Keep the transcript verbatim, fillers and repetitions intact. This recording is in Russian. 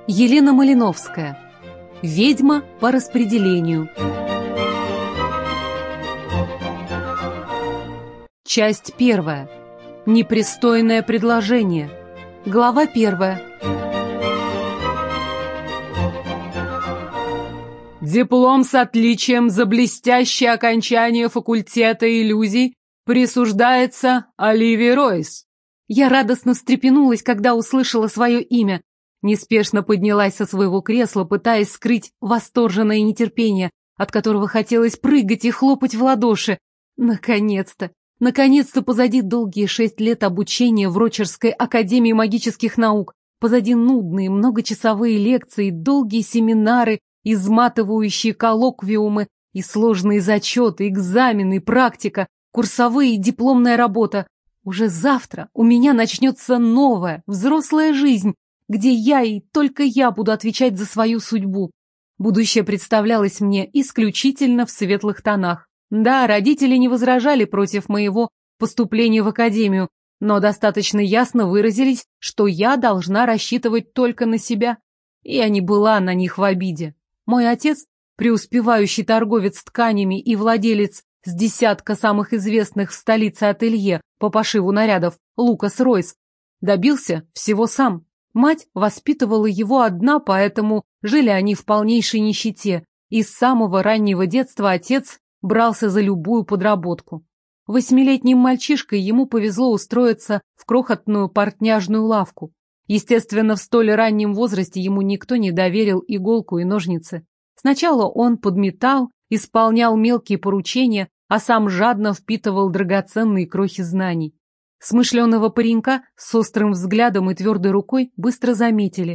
Елена Малиновская. Ведьма по распределению. Часть первая. Непристойное предложение. Глава первая. Диплом с отличием за блестящее окончание факультета иллюзий присуждается Оливии Ройс. Я радостно встрепенулась, когда услышала свое имя. Неспешно поднялась со своего кресла, пытаясь скрыть восторженное нетерпение, от которого хотелось прыгать и хлопать в ладоши. Наконец-то! Наконец-то позади долгие шесть лет обучения в Рочерской академии магических наук, позади нудные многочасовые лекции, долгие семинары, изматывающие коллоквиумы и сложные зачеты, экзамены, практика, курсовые и дипломная работа. Уже завтра у меня начнется новая, взрослая жизнь, где я и только я буду отвечать за свою судьбу. Будущее представлялось мне исключительно в светлых тонах. Да, родители не возражали против моего поступления в академию, но достаточно ясно выразились, что я должна рассчитывать только на себя. Я не была на них в обиде. Мой отец, преуспевающий торговец тканями и владелец с десятка самых известных в столице ателье по пошиву нарядов, Лукас Ройс, добился всего сам. Мать воспитывала его одна, поэтому жили они в полнейшей нищете, и с самого раннего детства отец брался за любую подработку. Восьмилетним мальчишкой ему повезло устроиться в крохотную портняжную лавку. Естественно, в столь раннем возрасте ему никто не доверил иголку и ножницы. Сначала он подметал, исполнял мелкие поручения, а сам жадно впитывал драгоценные крохи знаний. Смышленого паренька с острым взглядом и твердой рукой быстро заметили,